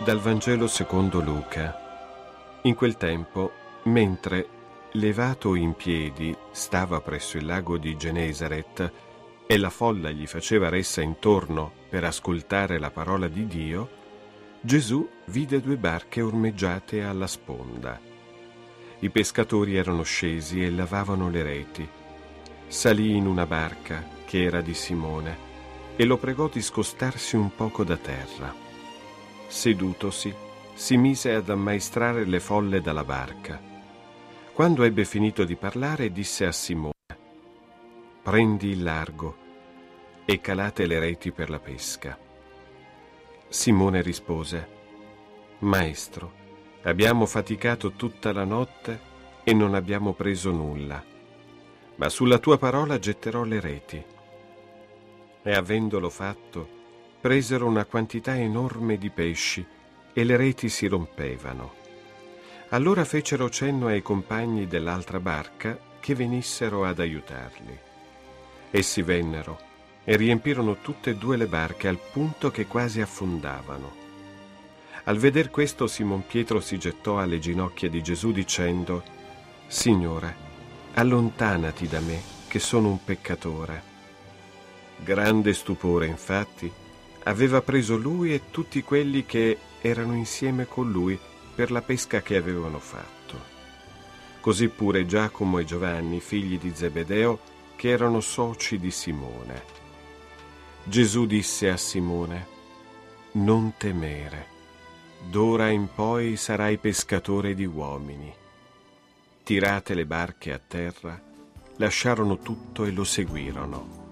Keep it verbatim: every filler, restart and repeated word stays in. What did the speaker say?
Dal Vangelo secondo Luca. In quel tempo, mentre, levato in piedi, stava presso il lago di Genesaret e la folla gli faceva ressa intorno per ascoltare la parola di Dio, Gesù vide due barche ormeggiate alla sponda. I pescatori erano scesi e lavavano le reti. Salì in una barca, che era di Simone, e lo pregò di scostarsi un poco da terra. Sedutosi, si mise ad ammaestrare le folle dalla barca. Quando ebbe finito di parlare, disse a Simone: «Prendi il largo e calate le reti per la pesca». Simone rispose: «Maestro, abbiamo faticato tutta la notte e non abbiamo preso nulla, ma sulla tua parola getterò le reti». E avendolo fatto, presero una quantità enorme di pesci e le reti si rompevano. Allora fecero cenno ai compagni dell'altra barca che venissero ad aiutarli. Essi vennero e riempirono tutte e due le barche al punto che quasi affondavano. Al veder questo, Simon Pietro si gettò alle ginocchia di Gesù dicendo: «Signore, allontanati da me, che sono un peccatore». Grande stupore, infatti, aveva preso lui e tutti quelli che erano insieme con lui per la pesca che avevano fatto. Così pure Giacomo e Giovanni, figli di Zebedeo, che erano soci di Simone. Gesù disse a Simone: «Non temere, d'ora in poi sarai pescatore di uomini». Tirate le barche a terra, lasciarono tutto e lo seguirono.